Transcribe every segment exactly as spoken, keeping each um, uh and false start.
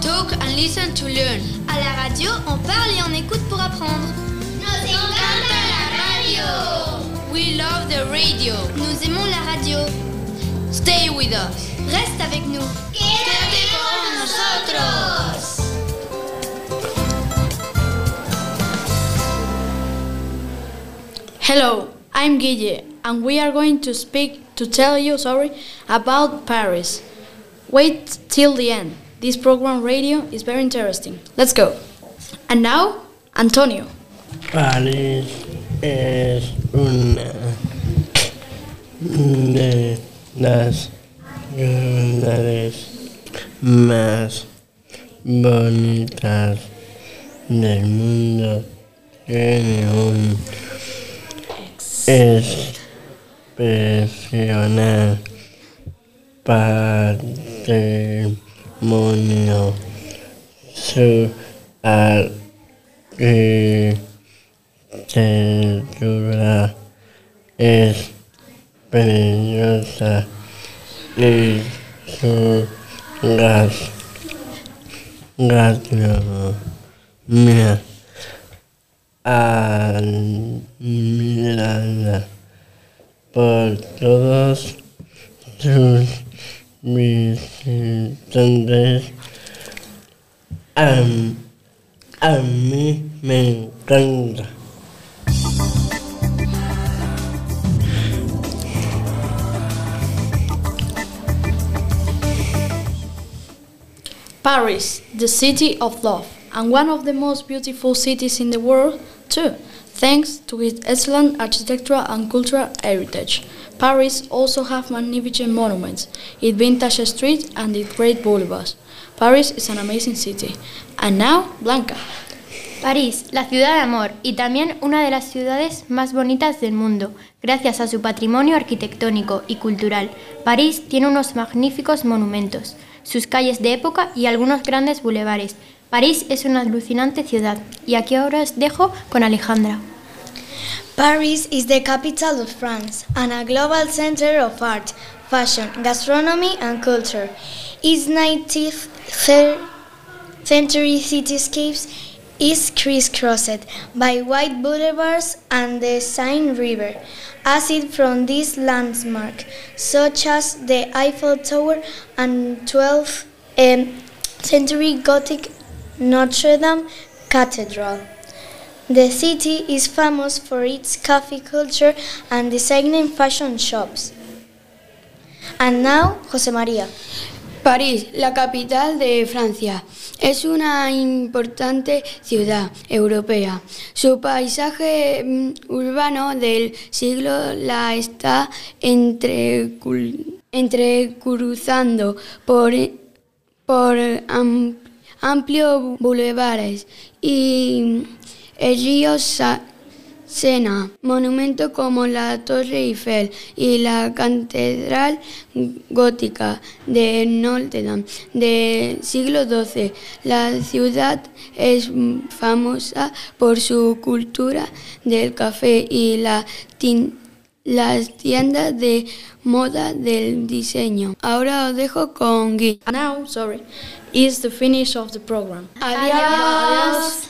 talk and listen to learn. À la radio, on parle et on écoute pour apprendre. Nos encanta la radio. We love the radio. Nous aimons la radio. Stay with us. Reste avec nous. Quédate con nosotros. Hello, I'm Guille, and we are going to speak to tell you, sorry, about Paris. Wait till the end. This program radio is very interesting. Let's go. And now, Antonio. París es una de las ciudades más bonitas del mundo. Tiene un excepcional patrimonio. Su arquitectura es preciosa y su gas, gastronomía admirada por todos sus visitantes. A, a mí me encanta. Paris, the city of love, and one of the most beautiful cities in the world, too, thanks to its excellent architectural and cultural heritage. Paris also has magnificent monuments, its vintage streets and its great boulevards. Paris is an amazing city. And now, Blanca. París, la ciudad de amor y también una de las ciudades más bonitas del mundo, gracias a su patrimonio arquitectónico y cultural. París tiene unos magníficos monumentos, sus calles de época y algunos grandes bulevares. París es una alucinante ciudad. Y aquí ahora os dejo con Alejandra. Paris is the capital of France and a global center of art, fashion, gastronomy and culture. Its nineteenth century cityscapes is crisscrossed by wide boulevards and the Seine River. Assets from this landmark, such as the Eiffel Tower and twelfth um, century Gothic Notre Dame Cathedral. The city is famous for its coffee culture and designing fashion shops. And now, José María. París, la capital de Francia, es una importante ciudad europea. Su paisaje mm, urbano del siglo la está entrecul- entrecruzando por, por am, amplios bulevares y el río Sa- Sena, monumentos como la Torre Eiffel y la Catedral Gótica de Notre Dame del siglo doce. La ciudad es famosa por su cultura del café y la tin- las tiendas de moda del diseño. Ahora os dejo con Guille. Now, sorry, is the finish of the program. Adiós.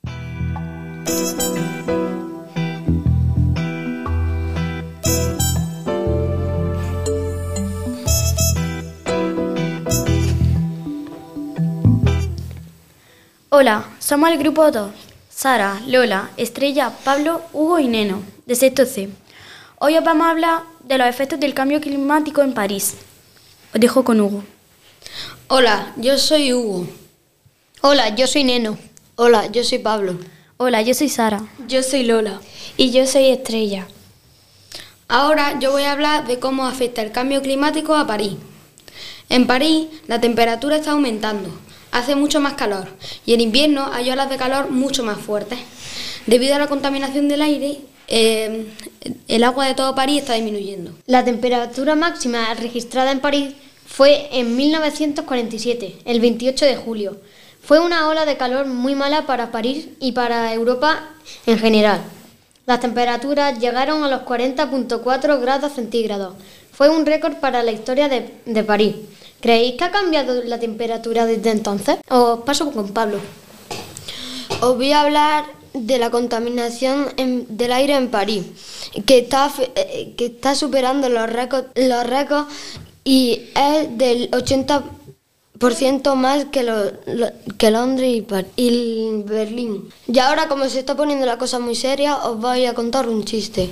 Hola, somos el grupo dos. Sara, Lola, Estrella, Pablo, Hugo y Neno, de sexto C. Hoy os vamos a hablar de los efectos del cambio climático en París. Os dejo con Hugo. Hola, yo soy Hugo. Hola, yo soy Neno. Hola, yo soy Pablo. Hola, yo soy Sara. Yo soy Lola. Y yo soy Estrella. Ahora yo voy a hablar de cómo afecta el cambio climático a París. En París la temperatura está aumentando, hace mucho más calor y en invierno hay olas de calor mucho más fuertes. Debido a la contaminación del aire, eh, el agua de todo París está disminuyendo. La temperatura máxima registrada en París fue en mil novecientos cuarenta y siete, el veintiocho de julio. Fue una ola de calor muy mala para París y para Europa en general. Las temperaturas llegaron a los cuarenta punto cuatro grados centígrados. Fue un récord para la historia de, de París. ¿Creéis que ha cambiado la temperatura desde entonces? Os paso con Pablo. Os voy a hablar de la contaminación en, del aire en París, que está, que está superando los récords, los récords y es del ochenta por ciento más que, lo, lo, que Londres y, Par y Berlín. Y ahora, como se está poniendo la cosa muy seria, os voy a contar un chiste.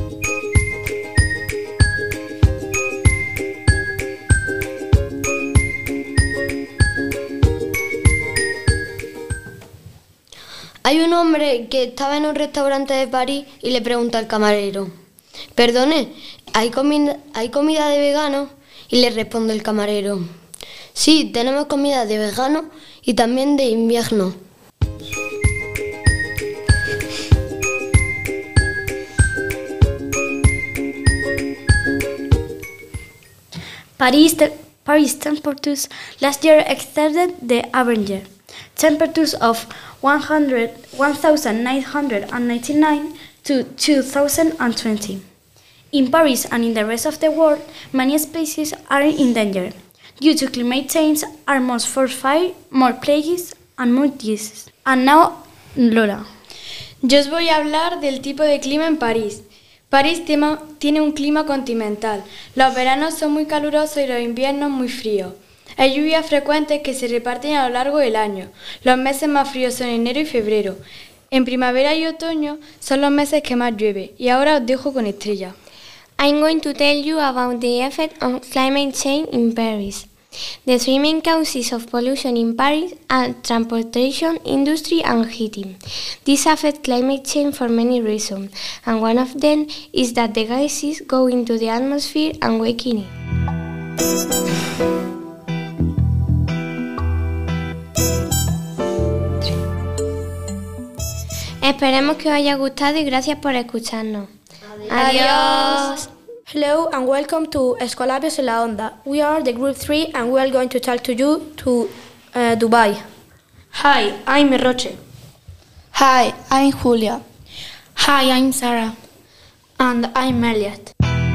Hay un hombre que estaba en un restaurante de París y le pregunta al camarero: «Perdone, ¿hay comida, ¿hay comida de vegano?» Y le responde el camarero: «Sí, tenemos comida de vegano y también de invierno». Paris, te Paris temperatures last year exceeded the average. Temperatures of one thousand nine hundred ninety-nine to two thousand twenty. In Paris and in the rest of the world, many species are in danger. Due to climate change, are more forest fire, more plagues and more diseases. And now, Lola. Yo os voy a hablar del tipo de clima en París. París tiene un clima continental. Los veranos son muy calurosos y los inviernos muy fríos. Hay lluvias frecuentes que se reparten a lo largo del año. Los meses más fríos son enero y febrero. En primavera y otoño son los meses que más llueve. Y ahora os dejo con Estrella. I'm going to tell you about the effect of climate change in Paris. The three main causes of pollution in Paris are transportation, industry and heating. These affect climate change for many reasons, and one of them is that the gases go into the atmosphere and weaken it. Esperemos que os haya gustado y gracias por escucharnos. Adiós. Hello and welcome to Escolapios en la Onda. We are the group three and we are going to talk to you to uh, Dubai. Hi, I'm Roche. Hi, I'm Julia. Hi, I'm Sarah. And I'm Elliot.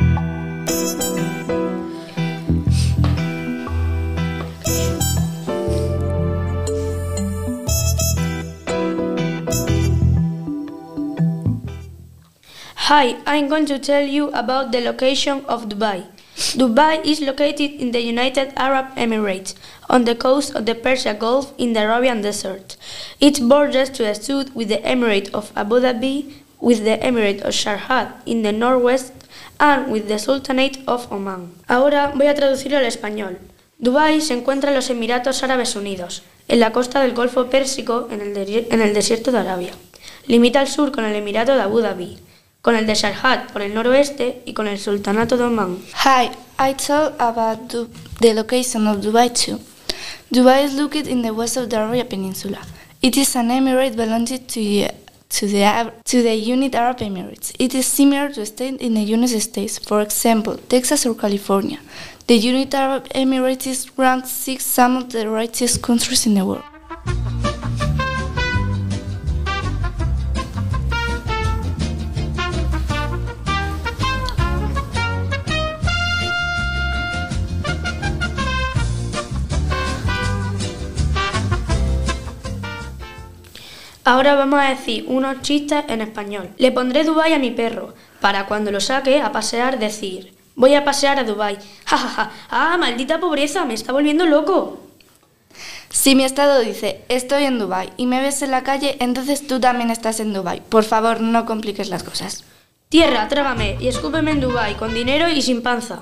Hi, I'm going to tell you about the location of Dubai. Dubai is located in the United Arab Emirates, on the coast of the Persian Gulf in the Arabian Desert. It borders to the south with the Emirate of Abu Dhabi, with the Emirate of Sharjah in the northwest, and with the Sultanate of Oman. Ahora voy a traducirlo al español. Dubái se encuentra en los Emiratos Árabes Unidos, en la costa del Golfo Pérsico, en el, en el desierto de Arabia. Limita al sur con el Emirato de Abu Dhabi, con el de Sharjah por el noroeste y con el Sultanato de Oman. Hi, I talk about du the location of Dubai too. Dubai is located in the west of the Arabian Peninsula. It is an emirate belonging to the, to the, to the United Arab Emirates. It is similar to a state in the United States, for example, Texas or California. The United Arab Emirates is ranked sixth, some of the richest countries in the world. Ahora vamos a decir unos chistes en español. Le pondré Dubái a mi perro, para cuando lo saque a pasear decir: voy a pasear a Dubái. Ja, ja, ja. ¡Ah, maldita pobreza! ¡Me está volviendo loco! Si mi estado dice estoy en Dubái y me ves en la calle, entonces tú también estás en Dubái. Por favor, no compliques las cosas. Tierra, trágame y escúpeme en Dubái, con dinero y sin panza.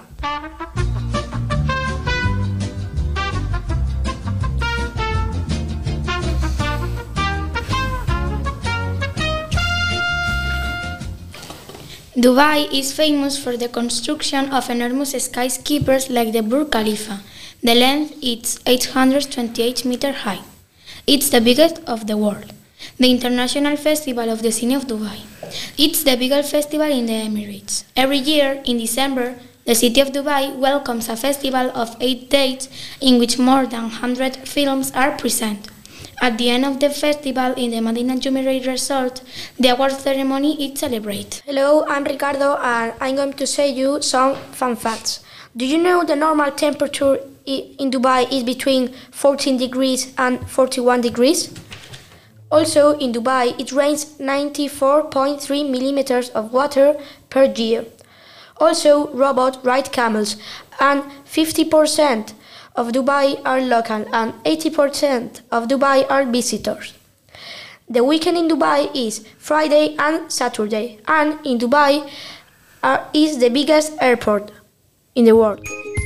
Dubai is famous for the construction of enormous skyscrapers like the Burj Khalifa. The length is eight hundred twenty-eight meters high. It's the biggest of the world. The International Festival of the City of Dubai. It's the biggest festival in the Emirates. Every year, in December, the city of Dubai welcomes a festival of eight days in which more than one hundred films are presented. At the end of the festival in the Madinah Jumeirah Resort, the award ceremony is celebrated. Hello, I'm Ricardo and I'm going to say you some fun facts. Do you know the normal temperature in Dubai is between fourteen degrees and forty-one degrees. Also, in Dubai, it rains ninety-four point three millimeters of water per year. Also, robots ride camels, and fifty percent of Dubai are local and eighty percent of Dubai are visitors. The weekend in Dubai is Friday and Saturday, and in Dubai are, is the biggest airport in the world.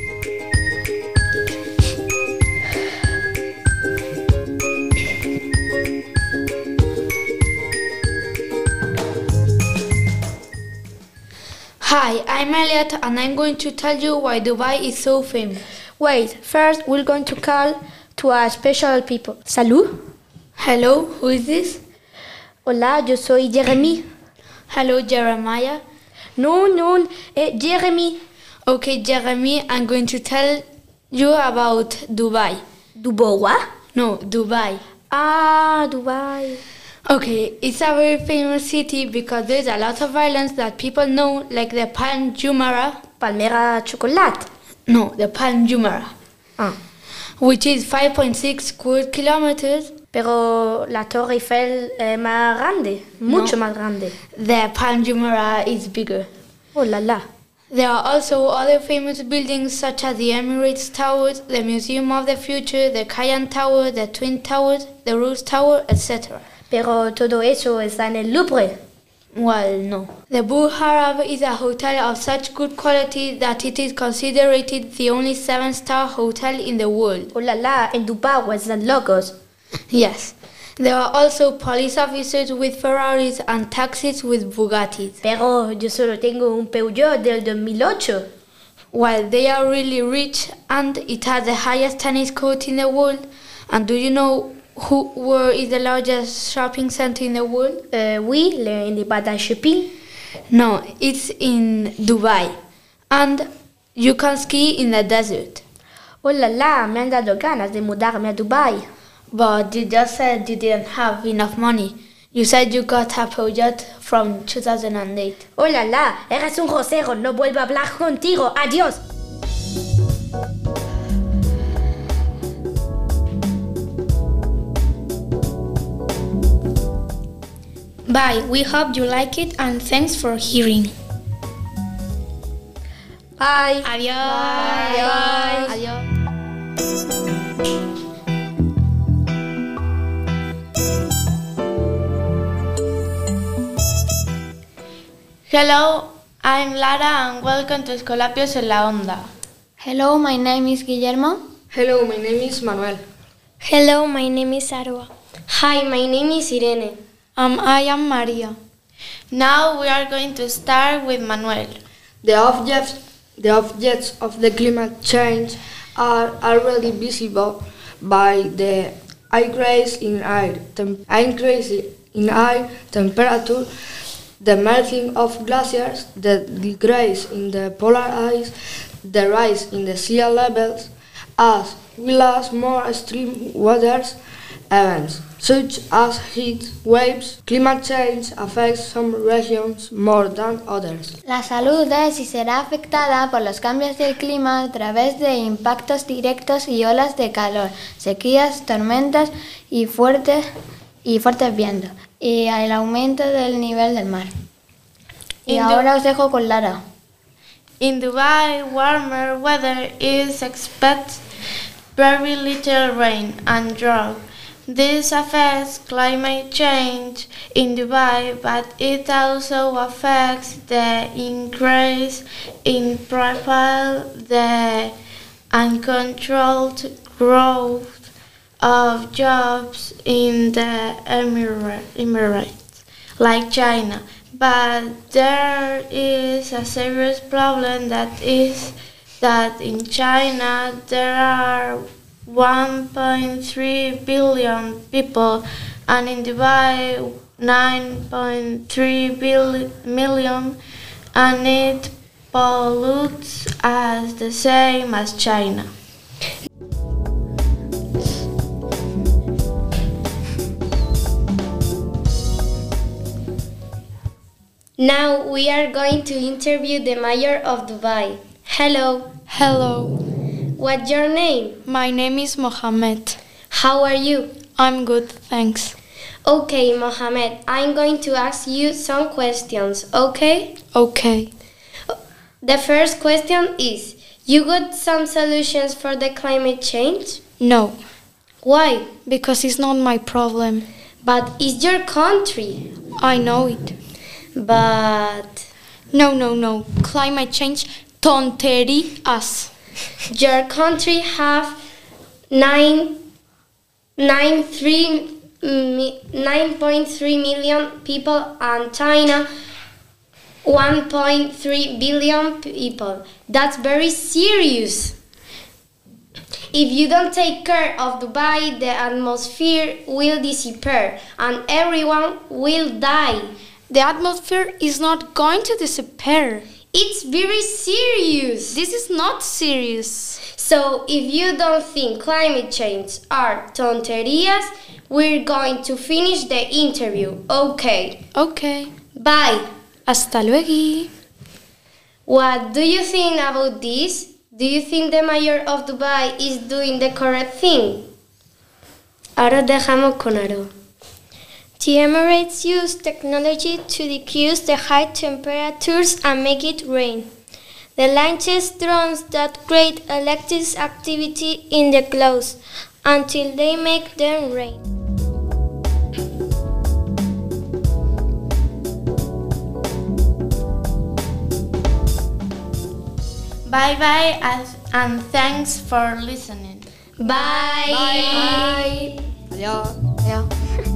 Hi, I'm Elliot and I'm going to tell you why Dubai is so famous. Wait, first we're going to call to a special people. Salut. Hello, who is this? Hola, yo soy Jeremy. Hello, Jeremiah. No, no, eh, Jeremy. Okay, Jeremy, I'm going to tell you about Dubai. Dubai what? No, Dubai. Ah, Dubai. Okay, it's a very famous city because there's a lot of islands that people know, like the Palm Jumeirah. Palmera chocolate? No, the Palm Jumeirah. Ah. Which is five point six square kilometers. Pero la Torre Eiffel es más grande, mucho No. más grande. The Palm Jumeirah is bigger. Oh la la. There are also other famous buildings such as the Emirates Towers, the Museum of the Future, the Cayenne Tower, the Twin Towers, the Rose Tower, et cetera. Pero todo eso está en el Louvre. Well, no. The Burj Arab is a hotel of such good quality that it is considered the only seven-star hotel in the world. Oh la la, en Dubai están locos. Yes. There are also police officers with Ferraris and taxis with Bugattis. Pero yo solo tengo un Peugeot del dos mil ocho. Well, they are really rich and it has the highest tennis court in the world. And do you know who where is the largest shopping center in the world? Uh, oui, le Independence Shopping. No, it's in Dubai. And you can ski in the desert. Oh la la, me han dado ganas de mudarme a Dubai. But you just said you didn't have enough money. You said you got a Peugeot from two thousand eight. Oh la la, eres un grosero, no vuelvo a hablar contigo. Adiós. Bye, we hope you like it and thanks for hearing. Bye. Adiós. Adiós. Adiós. Hello, I'm Lara and welcome to Escolapios en la Onda. Hello, my name is Guillermo. Hello, my name is Manuel. Hello, my name is Arwa. Hi, my name is Irene. Um, I am Maria. Now we are going to start with Manuel. The objects, the objects of the climate change are already visible by the increase in air, tem- increase in air temperature, the melting of glaciers, the decrease in the polar ice, the rise in the sea levels, as well as more extreme weather events, such as heat waves. Climate change affects some regions more than others. La salud es y será afectada por los cambios del clima a través de impactos directos y olas de calor, sequías, tormentas y fuertes, y fuertes vientos, y el aumento del nivel del mar. Y In ahora os dejo con Lara. In Dubai, warmer weather is expected, very little rain and drought. This affects climate change in Dubai, but it also affects the increase in profile, the uncontrolled growth of jobs in the Emira- Emirates, like China. But there is a serious problem that is that in China there are one point three billion people and in Dubai nine point three million, and it pollutes as the same as China. Now we are going to interview the mayor of Dubai. Hello. Hello. What's your name? My name is Mohammed. How are you? I'm good, thanks. Okay, Mohammed, I'm going to ask you some questions, okay? Okay. The first question is, you got some solutions for the climate change? No. Why? Because it's not my problem. But it's your country. I know it. But... No, no, no. Climate change, tontery us. Your country have nine, nine, three, nine point three million people and China one point three billion people. That's very serious. If you don't take care of Dubai, the atmosphere will disappear and everyone will die. The atmosphere is not going to disappear. It's very serious. This is not serious. So if you don't think climate change are tonterías, we're going to finish the interview. Okay. Okay. Bye. Hasta luego. What do you think about this? Do you think the mayor of Dubai is doing the correct thing? Ahora dejamos con Aro. The Emirates use technology to decrease the high temperatures and make it rain. They launches drones that create electric activity in the clouds until they make them rain. Bye bye and, and thanks for listening. Bye. Bye. Bye. Adiós. Adiós.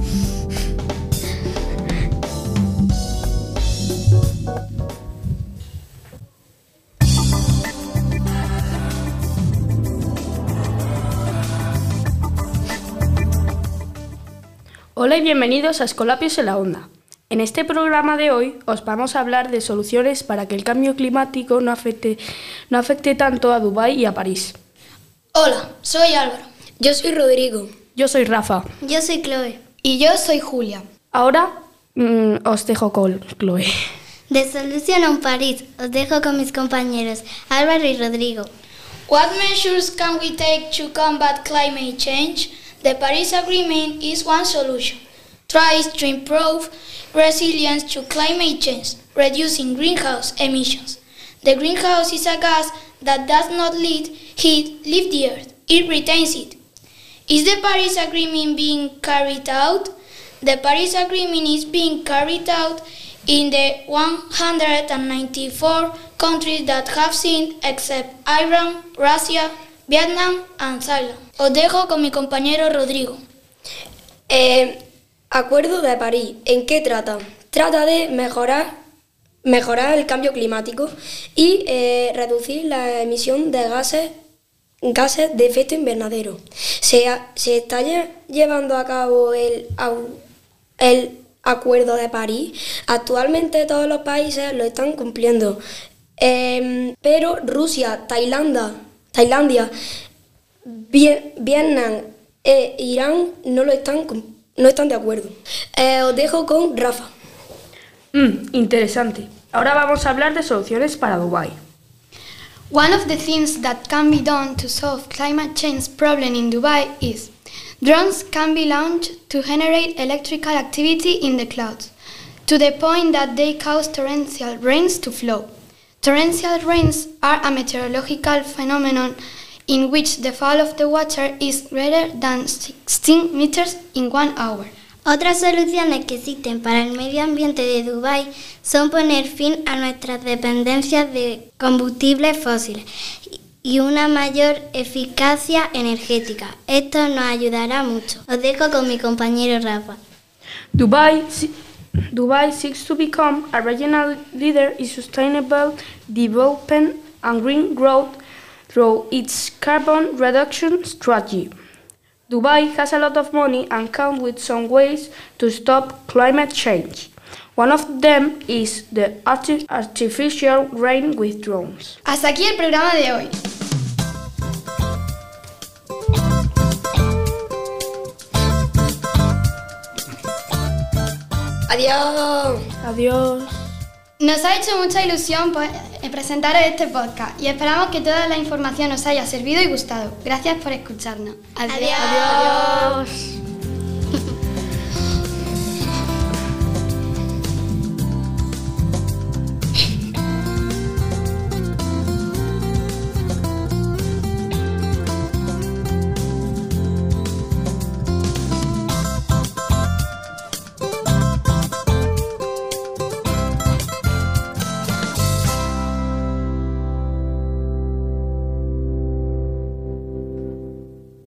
Hola y bienvenidos a Escolapios en la Onda. En este programa de hoy os vamos a hablar de soluciones para que el cambio climático no afecte, no afecte tanto a Dubái y a París. Hola, soy Álvaro. Yo soy Rodrigo. Yo soy Rafa. Yo soy Chloe. Y yo soy Julia. Ahora mmm, os dejo con Chloe. De Solution on París, os dejo con mis compañeros Álvaro y Rodrigo. What measures can we take to combat climate change? The Paris Agreement is one solution. Tries to improve resilience to climate change, reducing greenhouse emissions. The greenhouse is a gas that does not let heat leave the earth, it retains it. Is the Paris Agreement being carried out? The Paris Agreement is being carried out in the one hundred ninety-four countries that have signed except Iran, Russia, Vietnam and Thailand. Os dejo con mi compañero Rodrigo. Eh, Acuerdo de París. ¿En qué trata? Trata de mejorar, mejorar el cambio climático y eh, reducir la emisión de gases, gases de efecto invernadero. Se, ha, se está lle, llevando a cabo el, el Acuerdo de París. Actualmente todos los países lo están cumpliendo. Eh, pero Rusia, Tailandia, Tailandia Vietnam e Irán no lo están no están de acuerdo. Eh, os dejo con Rafa. Mm, interesante. Ahora vamos a hablar de soluciones para Dubái. One of the things that can be done to solve climate change problem in Dubai is drones can be launched to generate electrical activity in the clouds, to the point that they cause torrential rains to flow. Torrential rains are a meteorological phenomenon in which the fall of the water is greater than sixteen meters in one hour. Otras soluciones que existen para el medio ambiente de Dubái son poner fin a nuestras dependencias de combustibles fósiles y una mayor eficacia energética. Esto nos ayudará mucho. Os dejo con mi compañero Rafa. Dubai, Dubai seeks to become a regional leader in sustainable development and green growth through its carbon reduction strategy. Dubai has a lot of money and comes with some ways to stop climate change. One of them is the arti artificial rain with drones. Hasta aquí el programa de hoy. Adiós. Adiós. Nos ha hecho mucha ilusión pues, presentaros este podcast y esperamos que toda la información os haya servido y gustado. Gracias por escucharnos. Adiós. Adiós.